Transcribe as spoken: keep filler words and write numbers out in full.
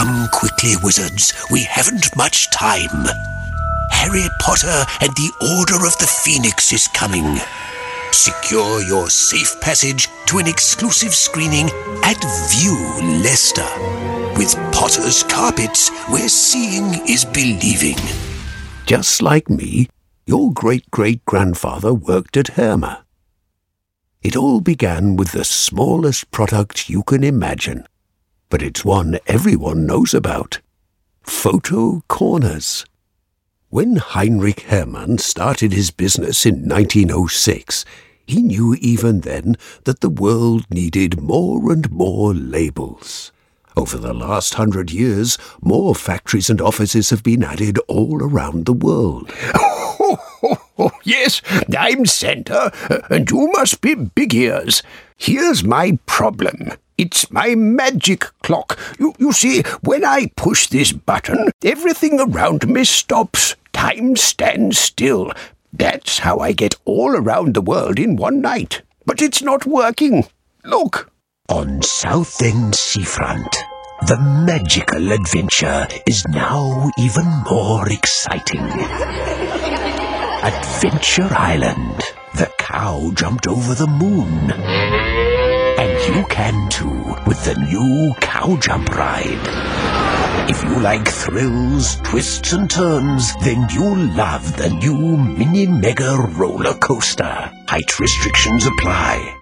Come quickly, wizards. We haven't much time. Harry Potter and the Order of the Phoenix is coming. Secure your safe passage to an exclusive screening at View Leicester. With Potter's Carpets, where seeing is believing. Just like me, your great-great-grandfather worked at Herma. It all began with the smallest product you can imagine, but it's one everyone knows about. Photo corners. When Heinrich Hermann started his business in nineteen oh six, he knew even then that the world needed more and more labels. Over the last hundred years, more factories and offices have been added all around the world. Oh, oh, oh, yes, I'm Santa, and you must be Big Ears. Here's my problem. It's my magic clock. You, you see, when I push this button, everything around me stops. Time stands still. That's how I get all around the world in one night. But it's not working. Look. On Southend Seafront, the magical adventure is now even more exciting. Adventure Island. The cow jumped over the moon. And you can too with the new Cow Jump ride. If you like thrills, twists and turns, then you'll love the new Mini Mega Roller Coaster. Height restrictions apply.